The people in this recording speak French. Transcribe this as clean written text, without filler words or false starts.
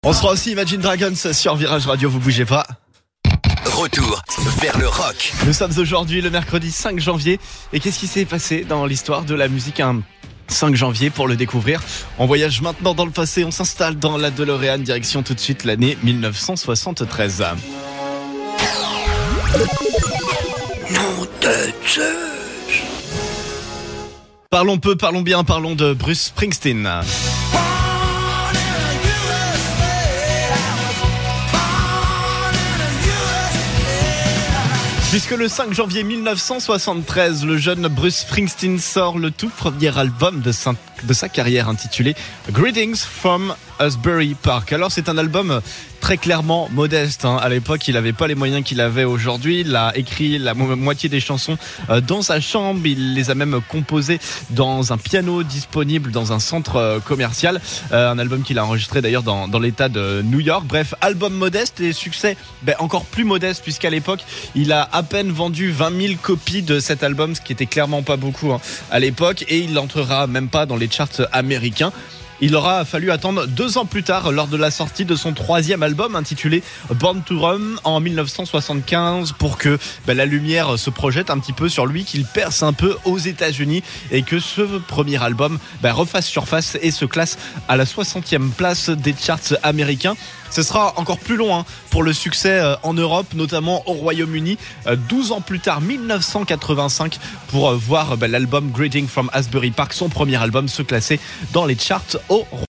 On sera aussi Imagine Dragons sur Virage Radio, vous bougez pas. Retour vers le rock. Nous sommes aujourd'hui le mercredi 5 janvier. Et qu'est-ce qui s'est passé dans l'histoire de la musique un 5 janvier pour le découvrir? On voyage maintenant dans le passé, on s'installe dans la DeLorean, direction tout de suite l'année 1973. Nom de Zeus. Parlons peu, parlons bien, parlons de Bruce Springsteen. Puisque le 5 janvier 1973, le jeune Bruce Springsteen sort le tout premier album de sa carrière intitulé Greetings from Asbury Park. Alors c'est un album très clairement modeste. À l'époque, il n'avait pas les moyens qu'il avait aujourd'hui. Il a écrit la moitié des chansons dans sa chambre. Il les a même composées dans un piano disponible dans un centre commercial. Un album qu'il a enregistré d'ailleurs dans l'état de New York. Bref, album modeste et succès encore plus modeste, puisqu'à l'époque, il a à peine vendu 20 000 copies de cet album, ce qui était clairement pas beaucoup à l'époque. Et il n'entrera même pas dans les charts américains. Il aura fallu attendre 2 ans plus tard, lors de la sortie de son 3e album intitulé Born to Run en 1975, pour que la lumière se projette un petit peu sur lui, qu'il perce un peu aux États-Unis et que ce premier album refasse surface et se classe à la 60e place des charts américains. Ce sera encore plus long pour le succès en Europe, notamment au Royaume-Uni. 12 ans plus tard, 1985, pour voir l'album Greeting from Asbury Park, son premier album, se classer dans les charts au